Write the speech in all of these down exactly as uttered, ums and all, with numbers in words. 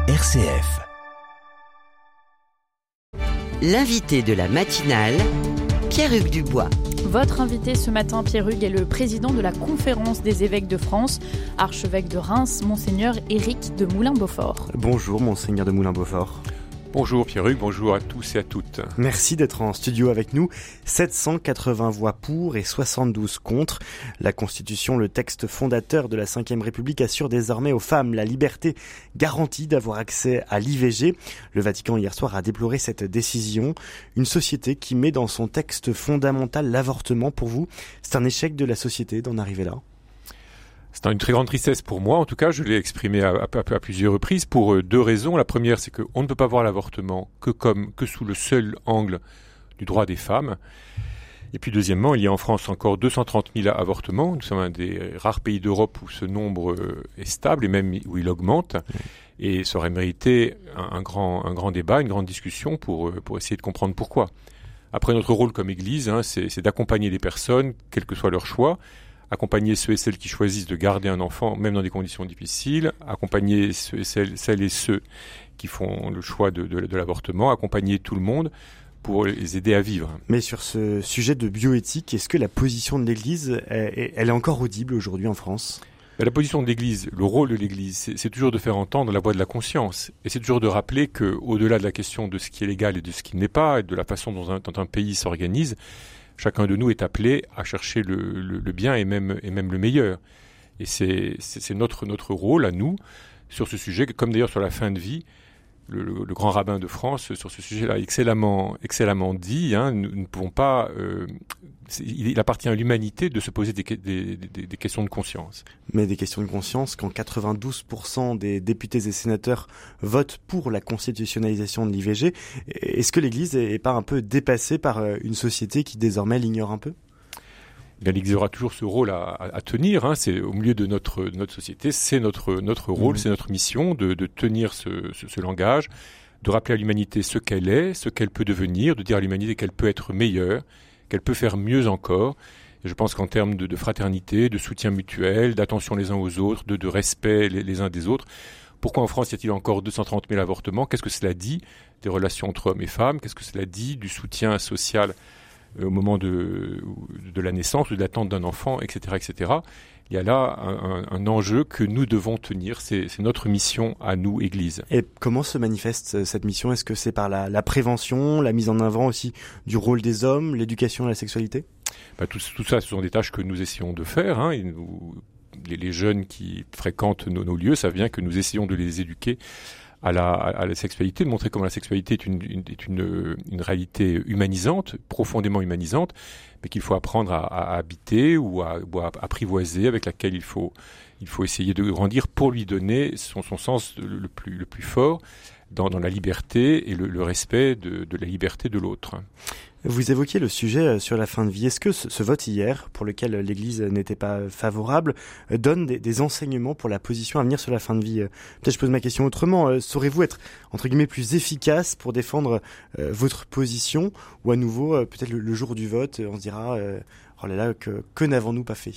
R C F. L'invité de la matinale, Pierre-Hugues Dubois. Votre invité ce matin, Pierre-Hugues, est le président de la Conférence des évêques de France, archevêque de Reims, Monseigneur Éric de Moulin-Beaufort. Bonjour, Monseigneur de Moulin-Beaufort. Bonjour Pierre-Hugues, bonjour à tous et à toutes. Merci d'être en studio avec nous. sept cent quatre-vingts voix pour et soixante-douze contre. La Constitution, le texte fondateur de la cinquième République, assure désormais aux femmes la liberté garantie d'avoir accès à l'I V G. Le Vatican hier soir a déploré cette décision. Une société qui met dans son texte fondamental l'avortement, pour vous, c'est un échec de la société d'en arriver là ? C'est une très grande tristesse pour moi, en tout cas, je l'ai exprimé à, à, à plusieurs reprises pour deux raisons. La première, c'est qu'on ne peut pas voir l'avortement que comme que sous le seul angle du droit des femmes. Et puis deuxièmement, il y a en France encore deux cent trente mille avortements. Nous sommes un des rares pays d'Europe où ce nombre est stable et même où il augmente. Et ça aurait mérité un, un, grand, un grand débat, une grande discussion pour, pour essayer de comprendre pourquoi. Après, notre rôle comme Église, hein, c'est, c'est d'accompagner les personnes, quel que soit leur choix, accompagner ceux et celles qui choisissent de garder un enfant, même dans des conditions difficiles, accompagner ceux et celles, celles et ceux qui font le choix de, de, de l'avortement, accompagner tout le monde pour les aider à vivre. Mais sur ce sujet de bioéthique, est-ce que la position de l'Église, elle est encore audible aujourd'hui en France ? La position de l'Église, le rôle de l'Église, c'est, c'est toujours de faire entendre la voix de la conscience. Et c'est toujours de rappeler qu'au-delà de la question de ce qui est légal et de ce qui n'est pas, et de la façon dont un, dont un pays s'organise, chacun de nous est appelé à chercher le, le, le bien et même, et même le meilleur. Et c'est, c'est, c'est notre, notre rôle à nous sur ce sujet, comme d'ailleurs sur la fin de vie. Le, le, le grand rabbin de France, sur ce sujet-là, excellemment, excellemment dit, hein, nous, nous ne pouvons pas... Euh, il appartient à l'humanité de se poser des, des, des, des questions de conscience. Mais des questions de conscience, quand quatre-vingt-douze pour cent des députés et sénateurs votent pour la constitutionnalisation de l'I V G, est-ce que l'Église n'est pas un peu dépassée par une société qui désormais l'ignore un peu ? Bien, l'Église aura toujours ce rôle à, à, à tenir, hein. C'est au milieu de notre, de notre société, c'est notre, notre rôle, mmh. c'est notre mission de, de tenir ce, ce, ce langage, de rappeler à l'humanité ce qu'elle est, ce qu'elle peut devenir, de dire à l'humanité qu'elle peut être meilleure, qu'elle peut faire mieux encore. Et je pense qu'en termes de, de fraternité, de soutien mutuel, d'attention les uns aux autres, de, de respect les, les uns des autres, pourquoi en France y a-t-il encore deux cent trente mille avortements ? Qu'est-ce que cela dit des relations entre hommes et femmes ? Qu'est-ce que cela dit du soutien social au moment de, de la naissance ou de l'attente d'un enfant, et cetera, et cetera. Il y a là un, un, un enjeu que nous devons tenir. C'est, c'est notre mission à nous, Église. Et comment se manifeste cette mission ? Est-ce que c'est par la, la prévention, la mise en avant aussi du rôle des hommes, l'éducation à la sexualité ? Bah, tout, tout ça, ce sont des tâches que nous essayons de faire. Hein, et nous, les, les jeunes qui fréquentent nos, nos lieux savent bien que nous essayons de les éduquer à la, à la sexualité, de montrer comment la sexualité est une, une, est une, une réalité humanisante, profondément humanisante, mais qu'il faut apprendre à, à habiter ou à, ou à apprivoiser, avec laquelle il faut, il faut essayer de grandir pour lui donner son, son sens le plus, le plus fort dans, dans la liberté et le, le respect de, de la liberté de l'autre. Vous évoquiez le sujet sur la fin de vie. Est-ce que ce, ce vote hier, pour lequel l'Église n'était pas favorable, donne des, des enseignements pour la position à venir sur la fin de vie ? Peut-être je pose ma question autrement. Euh, saurez-vous être, entre guillemets, plus efficace pour défendre euh, votre position ? Ou à nouveau, euh, peut-être le, le jour du vote, on se dira euh, « Oh là là, que, que n'avons-nous pas fait ?»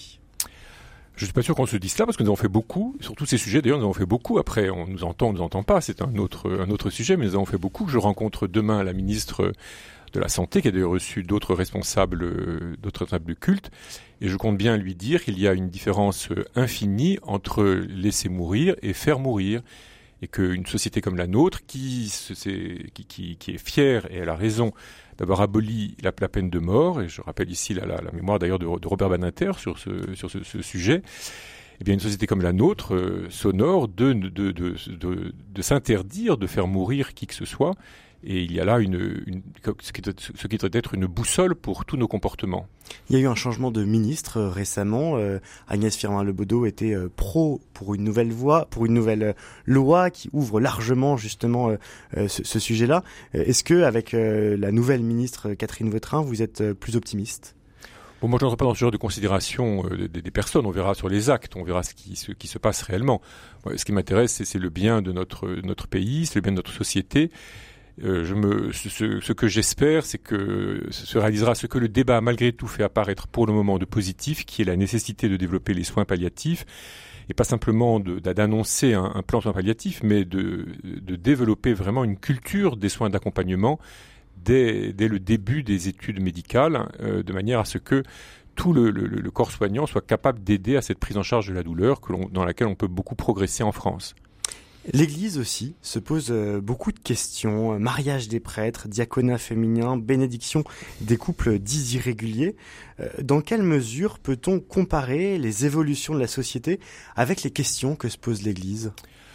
Je ne suis pas sûr qu'on se dise cela, parce que nous avons fait beaucoup. Sur tous ces sujets, d'ailleurs, nous avons fait beaucoup. Après, on nous entend, on ne nous entend pas. C'est un autre, un autre sujet, mais nous avons fait beaucoup. Je rencontre demain la ministre de la Santé, qui a d'ailleurs reçu d'autres responsables, d'autres responsables de culte. Et je compte bien lui dire qu'il y a une différence infinie entre laisser mourir et faire mourir. Et qu'une société comme la nôtre, qui, qui, qui, qui est fière, et elle a raison, d'avoir aboli la, la peine de mort, et je rappelle ici la, la, la mémoire d'ailleurs de, de Robert Badinter sur ce, sur ce, ce sujet, eh bien une société comme la nôtre euh, s'honore de, de, de, de, de, de s'interdire de faire mourir qui que ce soit. Et il y a là une, une, ce, qui doit, ce qui doit être une boussole pour tous nos comportements. Il y a eu un changement de ministre euh, récemment. Euh, Agnès Firmin-Lebaudot était euh, pro pour une nouvelle voie, pour une nouvelle euh, loi qui ouvre largement justement euh, euh, ce, ce sujet-là. Euh, est-ce que avec euh, la nouvelle ministre Catherine Vautrin, vous êtes euh, plus optimiste ? Bon, moi, je n'entre pas dans ce genre de considération euh, des, des personnes. On verra sur les actes, on verra ce qui, ce qui se passe réellement. Ouais, ce qui m'intéresse, c'est, c'est le bien de notre, notre pays, c'est le bien de notre société. Euh, je me, ce, ce que j'espère, c'est que se réalisera ce que le débat, malgré tout, fait apparaître pour le moment de positif, qui est la nécessité de développer les soins palliatifs, et pas simplement de, d'annoncer un, un plan de soins palliatifs, mais de, de développer vraiment une culture des soins d'accompagnement dès, dès le début des études médicales, euh, de manière à ce que tout le, le, le corps soignant soit capable d'aider à cette prise en charge de la douleur que l'on, dans laquelle on peut beaucoup progresser en France. L'Église aussi se pose beaucoup de questions, mariage des prêtres, diaconat féminin, bénédiction des couples dits irréguliers. Dans quelle mesure peut-on comparer les évolutions de la société avec les questions que se pose l'Église ?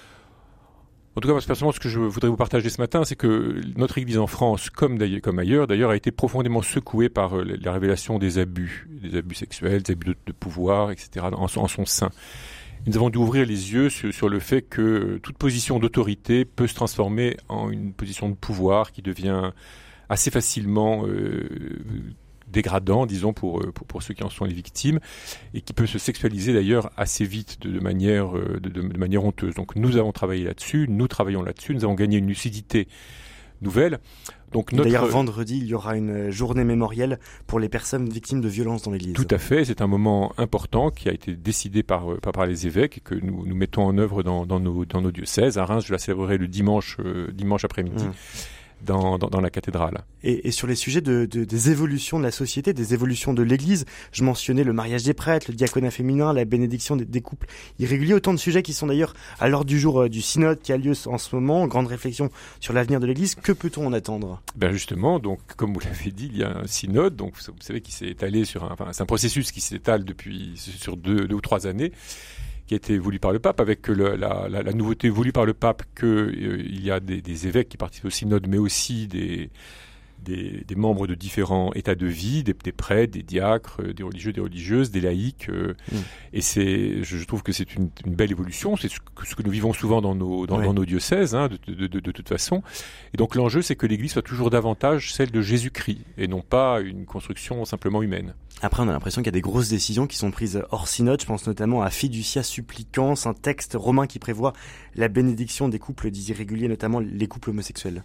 En tout cas, personnellement, ce que je voudrais vous partager ce matin, c'est que notre Église en France, comme, d'ailleurs, comme ailleurs, d'ailleurs, a été profondément secouée par la révélation des abus, des abus sexuels, des abus de, de pouvoir, et cetera, en son, en son sein. Nous avons dû ouvrir les yeux sur, sur le fait que toute position d'autorité peut se transformer en une position de pouvoir qui devient assez facilement euh, dégradant, disons, pour, pour, pour ceux qui en sont les victimes, et qui peut se sexualiser d'ailleurs assez vite de, de, manière, de, de, de manière honteuse. Donc nous avons travaillé là-dessus, nous travaillons là-dessus, nous avons gagné une lucidité nouvelle. Donc notre... D'ailleurs, vendredi, il y aura une journée mémorielle pour les personnes victimes de violences dans l'Église. Tout à fait, c'est un moment important qui a été décidé par, par, par les évêques et que nous, nous mettons en œuvre dans, dans, nos, dans nos diocèses. À Reims, je la célébrerai le dimanche, euh, dimanche après-midi. Mmh. Dans, dans, dans la cathédrale. Et, et sur les sujets de, de, des évolutions de la société, des évolutions de l'Église, je mentionnais le mariage des prêtres, le diaconat féminin, la bénédiction des, des couples irréguliers, autant de sujets qui sont d'ailleurs à l'ordre du jour euh, du synode qui a lieu en ce moment, grande réflexion sur l'avenir de l'Église. Que peut-on en attendre ? Ben justement, donc comme vous l'avez dit, il y a un synode, donc vous savez qui s'est étalé sur un, enfin c'est un processus qui s'étale depuis sur deux, deux ou trois années, qui a été voulu par le pape, avec le, la, la, la nouveauté voulue par le pape qu'il euh, y a des, des évêques qui participent au synode, mais aussi des, des, des membres de différents états de vie, des, des prêtres, des diacres, des religieux, des religieuses, des laïcs. Euh, mmh. Et c'est, je, je trouve que c'est une, une belle évolution. C'est ce que, ce que nous vivons souvent dans nos, dans, ouais. dans nos diocèses, hein, de, de, de, de toute façon. Et donc l'enjeu, c'est que l'Église soit toujours davantage celle de Jésus-Christ, et non pas une construction simplement humaine. Après, on a l'impression qu'il y a des grosses décisions qui sont prises hors synode. Je pense notamment à Fiducia Supplicans, un texte romain qui prévoit la bénédiction des couples dits irréguliers, notamment les couples homosexuels.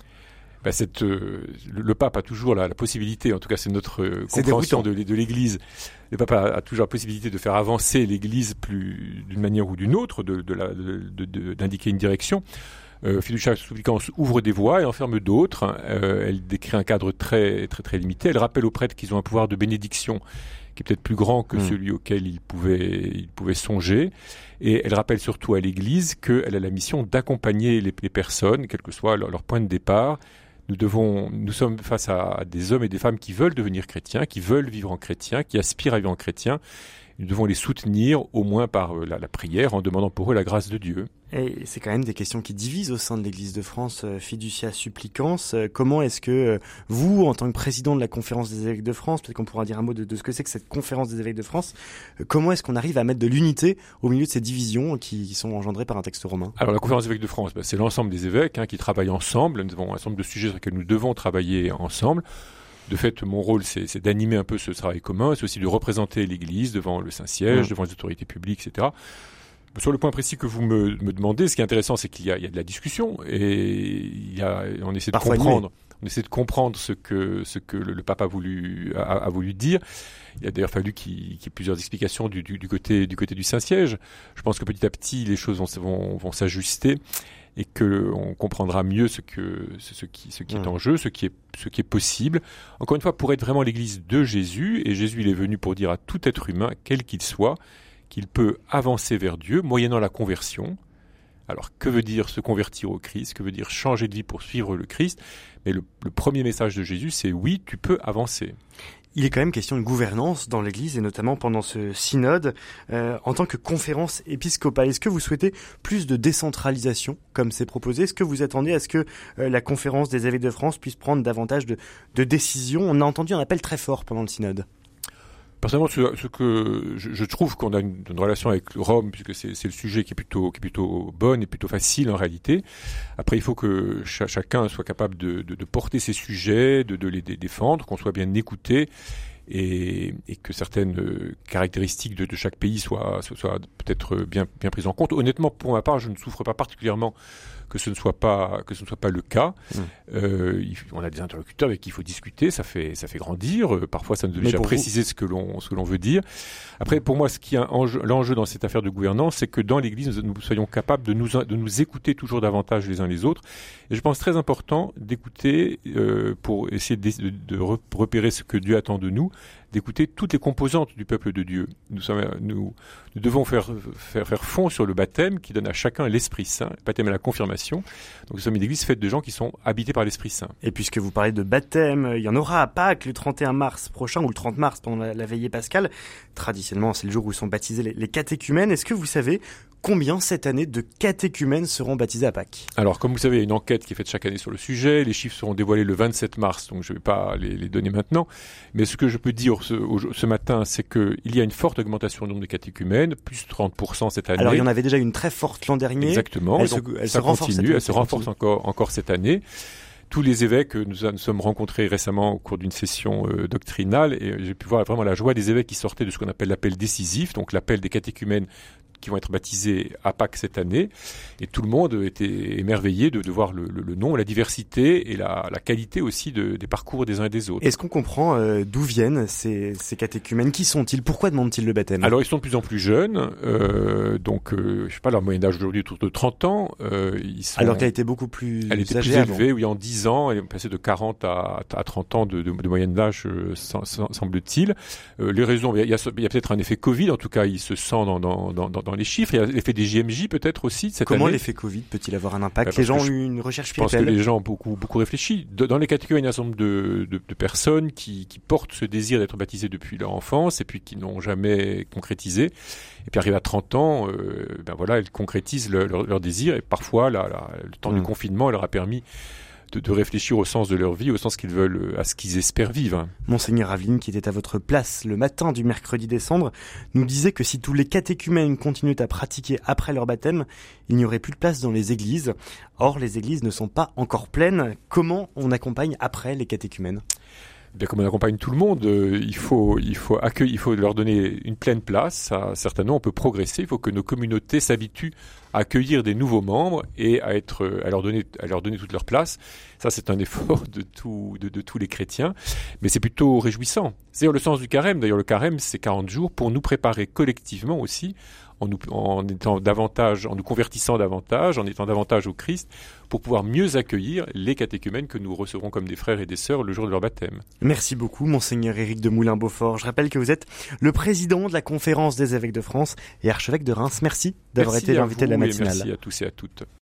Ben cette, euh, le, le pape a toujours la, la possibilité, en tout cas c'est notre euh, compréhension de, de l'Église, le pape a, a toujours la possibilité de faire avancer l'Église plus d'une manière ou d'une autre, de, de la, de, de, de, d'indiquer une direction. Euh, Fiducia Supplicans ouvre des voies et en ferme d'autres. Euh, elle décrit un cadre très très très limité. Elle rappelle aux prêtres qu'ils ont un pouvoir de bénédiction qui est peut-être plus grand que mmh. celui auquel ils pouvaient ils pouvaient songer. Et elle rappelle surtout à l'Église qu'elle a la mission d'accompagner les, les personnes, quel que soit leur, leur point de départ. Nous devons, nous sommes face à des hommes et des femmes qui veulent devenir chrétiens, qui veulent vivre en chrétien, qui aspirent à vivre en chrétien. Nous devons les soutenir, au moins par la, la prière, en demandant pour eux la grâce de Dieu. Et c'est quand même des questions qui divisent au sein de l'Église de France, euh, Fiducia Supplicans. Euh, comment est-ce que euh, vous, en tant que président de la Conférence des évêques de France, peut-être qu'on pourra dire un mot de, de ce que c'est que cette Conférence des évêques de France, euh, comment est-ce qu'on arrive à mettre de l'unité au milieu de ces divisions qui, qui sont engendrées par un texte romain ? Alors la Conférence des évêques de France, bah, c'est l'ensemble des évêques hein, qui travaillent ensemble. Nous avons un certain nombre de sujets sur lesquels nous devons travailler ensemble. De fait, mon rôle, c'est, c'est d'animer un peu ce travail commun. C'est aussi de représenter l'Église devant le Saint-Siège, mmh. devant les autorités publiques, et cetera. Sur le point précis que vous me, me demandez, ce qui est intéressant, c'est qu'il y a, il y a de la discussion et il y a, on essaie de Parfois comprendre, nuit. on essaie de comprendre ce que ce que le, le pape a voulu a, a voulu dire. Il a d'ailleurs fallu qu'il, qu'il y ait plusieurs explications du, du, du côté du côté du Saint-Siège. Je pense que petit à petit, les choses vont vont, vont s'ajuster et que on comprendra mieux ce que ce qui ce qui mmh. est en jeu, ce qui est ce qui est possible. Encore une fois, pour être vraiment l'Église de Jésus, et Jésus il est venu pour dire à tout être humain, quel qu'il soit, qu'il peut avancer vers Dieu moyennant la conversion. Alors, que veut dire se convertir au Christ ? Que veut dire changer de vie pour suivre le Christ ? Mais le, le premier message de Jésus, c'est oui, tu peux avancer. Il est quand même question de gouvernance dans l'Église, et notamment pendant ce synode. Euh, en tant que conférence épiscopale, est-ce que vous souhaitez plus de décentralisation, comme c'est proposé ? Est-ce que vous attendez à ce que euh, la conférence des évêques de France puisse prendre davantage de, de décisions ? On a entendu un appel très fort pendant le synode. Personnellement, ce, ce que je, je trouve qu'on a une, une relation avec Rome, puisque c'est, c'est le sujet qui est plutôt qui est plutôt bonne et plutôt facile en réalité. Après, il faut que ch- chacun soit capable de, de, de porter ses sujets, de, de les défendre, qu'on soit bien écouté, et, et que certaines caractéristiques de, de chaque pays soient, soient, soient peut-être bien bien prises en compte. Honnêtement, pour ma part, je ne souffre pas particulièrement que ce ne soit pas que ce ne soit pas le cas. Mmh. Euh, on a des interlocuteurs avec qui il faut discuter, ça fait ça fait grandir. Euh, parfois, ça nous oblige à préciser vous... ce que l'on ce que l'on veut dire. Après, pour moi, ce qui est un enjeu, l'enjeu dans cette affaire de gouvernance, c'est que dans l'Église, nous, nous soyons capables de nous de nous écouter toujours davantage les uns les autres. Et je pense très important d'écouter euh, pour essayer de, de, de repérer ce que Dieu attend de nous, d'écouter toutes les composantes du peuple de Dieu. Nous, sommes, nous, nous devons faire, faire, faire fond sur le baptême qui donne à chacun l'Esprit Saint, le baptême et la confirmation. Donc nous sommes une église faite de gens qui sont habités par l'Esprit Saint. Et puisque vous parlez de baptême, il y en aura à Pâques le trente et un mars prochain ou le trente mars pendant la, la veillée pascale. Traditionnellement, c'est le jour où sont baptisés les, les catéchumènes. Est-ce que vous savez combien cette année de catéchumènes seront baptisés à Pâques? Alors, comme vous savez, il y a une enquête qui est faite chaque année sur le sujet. Les chiffres seront dévoilés le vingt-sept mars, donc je ne vais pas les, les donner maintenant. Mais ce que je peux dire ce, ce matin, c'est qu'il y a une forte augmentation du nombre de catéchumènes, plus trente pour cent cette année. Alors, il y en avait déjà une très forte l'an dernier. Exactement. Elle, donc, se, elle ça se renforce continue, elle se renforce encore, encore cette année. Tous les évêques, nous nous sommes rencontrés récemment au cours d'une session euh, doctrinale et j'ai pu voir vraiment la joie des évêques qui sortaient de ce qu'on appelle l'appel décisif, donc l'appel des catéchumènes qui vont être baptisés à Pâques cette année. Et tout le monde était émerveillé de, de voir le, le, le nom, la diversité et la, la qualité aussi de, des parcours des uns et des autres. Est-ce qu'on comprend euh, d'où viennent ces, ces catéchumènes? Qui sont-ils? Pourquoi demandent-ils le baptême? Alors, ils sont de plus en plus jeunes. Euh, donc, euh, je sais pas, leur moyenne d'âge aujourd'hui est autour de trente ans. Euh, ils sont... Alors qu'elle était beaucoup plus Elle était plus élevée, oui, en dix ans. Elle est passée de quarante à, à trente ans de, de, de moyenne d'âge, euh, semble-t-il. Euh, les raisons, il y a, il y a peut-être un effet Covid. En tout cas, il se sent dans, dans, dans, dans les chiffres. Il y a l'effet des J M J peut-être aussi cette Comment année. Comment l'effet Covid peut-il avoir un impact? Parce Les gens ont je, eu une recherche spirituelle. Je pense que les gens ont beaucoup, beaucoup réfléchi. Dans les catéchumènes, il y a un certain nombre de, de, de personnes qui, qui portent ce désir d'être baptisées depuis leur enfance et puis qui n'ont jamais concrétisé. Et puis arrivent à trente ans, euh, ben voilà, elles concrétisent leur, leur, leur désir et parfois la, la, le temps mmh. du confinement leur a permis De, de réfléchir au sens de leur vie, au sens qu'ils veulent, à ce qu'ils espèrent vivre. Monseigneur Aveline, qui était à votre place le matin du mercredi décembre, nous disait que si tous les catéchumènes continuaient à pratiquer après leur baptême, il n'y aurait plus de place dans les églises. Or, les églises ne sont pas encore pleines. Comment on accompagne après les catéchumènes ? Bien, comme on accompagne tout le monde, euh, il faut, il faut accueillir, il faut leur donner une pleine place. À, certainement, on peut progresser. Il faut que nos communautés s'habituent à accueillir des nouveaux membres et à être, à leur donner, à leur donner toute leur place. Ça, c'est un effort de tout, de, de tous les chrétiens. Mais c'est plutôt réjouissant. C'est le sens du carême. D'ailleurs, le carême, c'est quarante jours pour nous préparer collectivement aussi, en nous, en étant davantage, en nous convertissant davantage, en étant davantage au Christ, pour pouvoir mieux accueillir les catéchumènes que nous recevrons comme des frères et des sœurs le jour de leur baptême. Merci beaucoup, Monseigneur Éric de Moulin-Beaufort. Je rappelle que vous êtes le président de la Conférence des évêques de France et archevêque de Reims. Merci d'avoir Merci été l'invité de la matinale. Merci à tous et à toutes.